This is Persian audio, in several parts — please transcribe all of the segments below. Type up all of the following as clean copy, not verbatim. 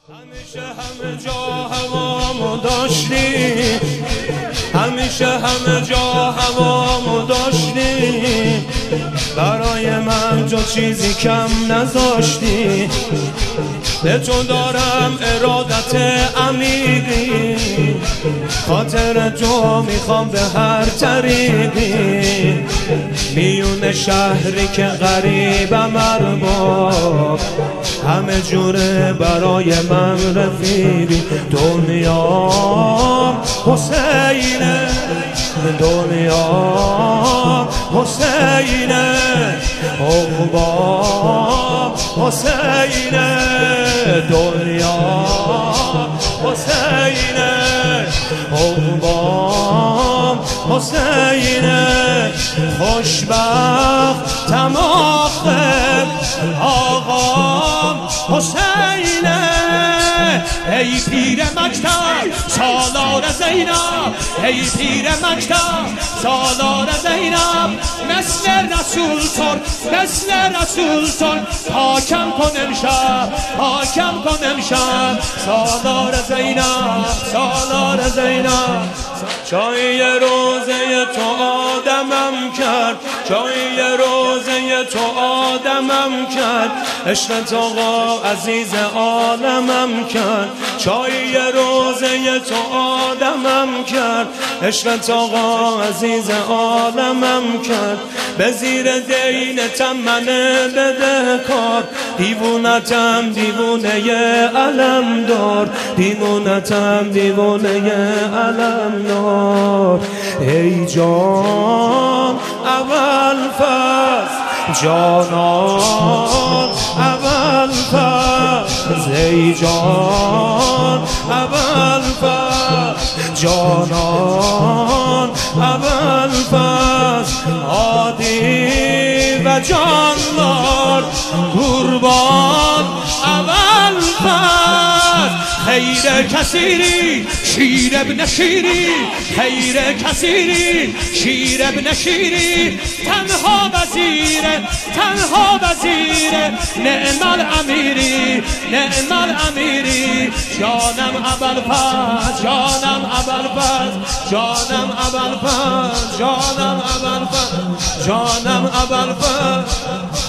همیشه همه جا هوامو داشتی، همیشه همه جا هوامو داشتی، برای من جا چیزی کم نذاشتی. به تو دارم ارادت عمیقی، خاطر تو میخوام به هر طریقی. میون شهری که غریبم ارباب، همه جوره برای من رفیقی. دنیا حسینه، دنیا حسینه، عقبا حسینه، دنیا حسینه، عقبا حسینه. خوشبختم آخر آقام حسینه. ای پیر مکتب سالار زینب، ای پیر مکتب سالار زینب. مثل رسول تر، مثل رسول تر، حاکم کن امشب، حاکم کن امشب. سالار زینب، سالار زینب. چای روزه تو آدمم کرد، چای روزه تو آدمم کرد. عشقت آقا عزیز عالمم کرد، چای روزه تو آدمم کرد. عشقت آقا عزیز عالمم کرد. به زیر دینتم من بده کار، دیوونتم دیوونه علم دار، دیوونتم دیوونه علم دار. ای جان اول فصل، جانان اول فصل، ای جان اول فصل، جانان اول فصل. عادی و جاندار قربان اول فصل. خیر کثیری شیر ابن شیری، خیر کثیری شیر ابن شیری. تنها وزیر، تنها وزیر، نعم الامیری، نعم الامیری. جانم ابوالفضل، جانم ابوالفضل، جانم ابوالفضل، جانم ابوالفضل، جانم ابوالفضل.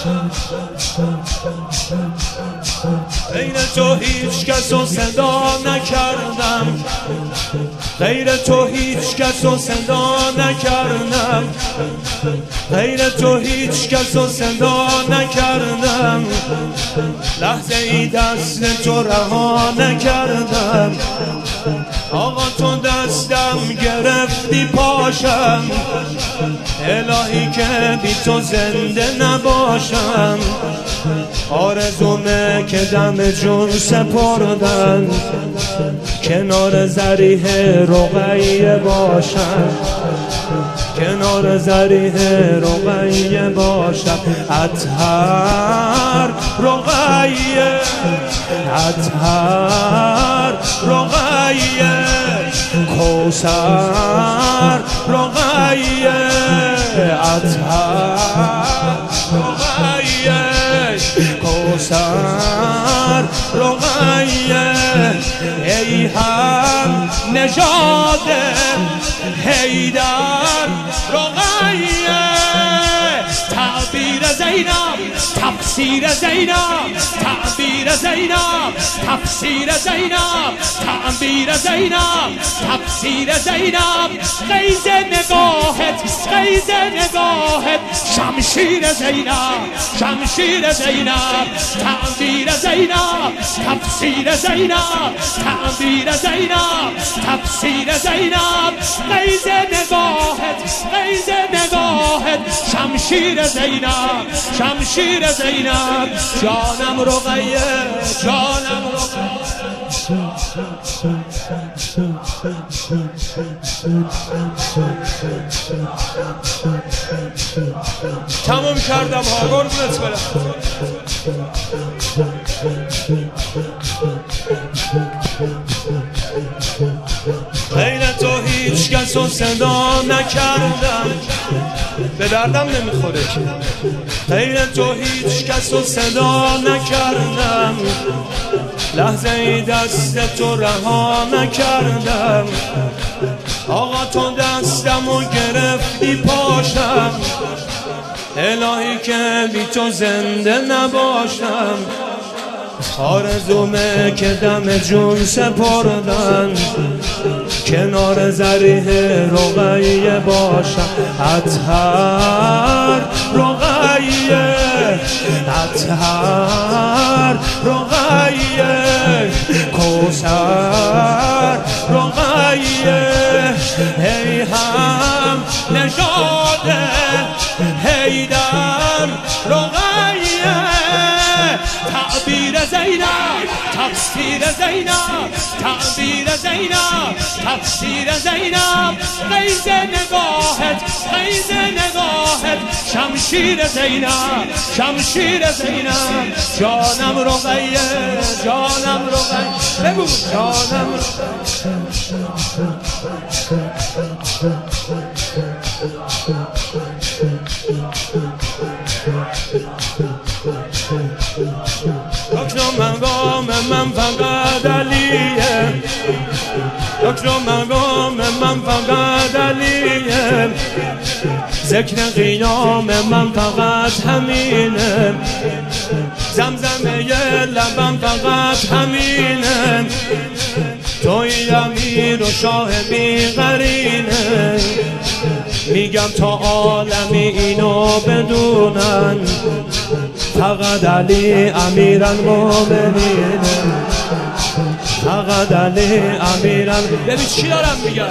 غیر تو هیچ کسو صدا نکردم، غیر تو هیچ کسو صدا نکردم، غیر تو هیچ کسو صدا نکردم. لحظه ای دست تو رها نکردم. آقا تو دستم گرفتی پاشم، الهی که بی تو زنده نباشم. آرزومه که دم جون سپردن، کنار ذریح رقیه باشم، کنار ذریح رقیه باشم. اطهر رقیه، اطهر رقیه، کوثر رقیه، اطهر رقیه، کوثر رقیه. ای هم نژاد حیدر رقیه. تعبیر زینب، تفسیر زینب، تعبیر زینب، تفسیر زینب، تعبیر زینب، تفسیر زینب. غیظ نگاهت، غیظ نگاهت، شمشیر زینب، شمشیر زینب. تعبیر زینب، تفسیر زینب، تعبیر زینب، تفسیر زینب. غیظ نگاهت، غیظ نگاهت، شمشیر زینب، شمشیر زینب. جانم رقیه، جانم رقیه. تمام کردم ها، قربونت برم. غیر تو هیچ کسو صدا نکردم، به دردم نمیخوره که غیر تو هیچ کسو صدا نکردم. لحظه ای دست تو رها نکردم آقا تو دستمو گرفتی پاشم الهی که بی تو زنده نباشم آرزومه که دم جون سپردن کنار ذریح رقیه باشم اطهر رقیه اطهر رقیه کوثر رقیه هی هم نژاد حیدر رقیه تعبیر زینب تفسیر زینب تعبیر زینب تفسیر زینب قیز نگاهت قیز نگاهت شمشیر زینب شمشیر زینب جانم رقیه جانم رقیه بگو جانم دکتر مقام من فقط علیه دکتر مقام من فقط علیه ذکر قیام من فقط همینه زمزمه لبم فقط همینه توی امیر و شاه بی قرینه میگم تا عالمی اینو بدونن فقط علی امیر المومنین فقط علی امیر ببین چی دارم میگم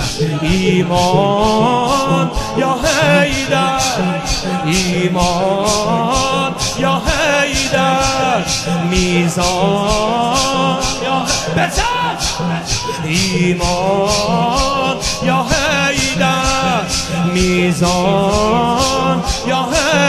ایمان یا حیدر ایمان یا حیدر میزان یا بزن ایمان یا حیدر میزان یا حیدر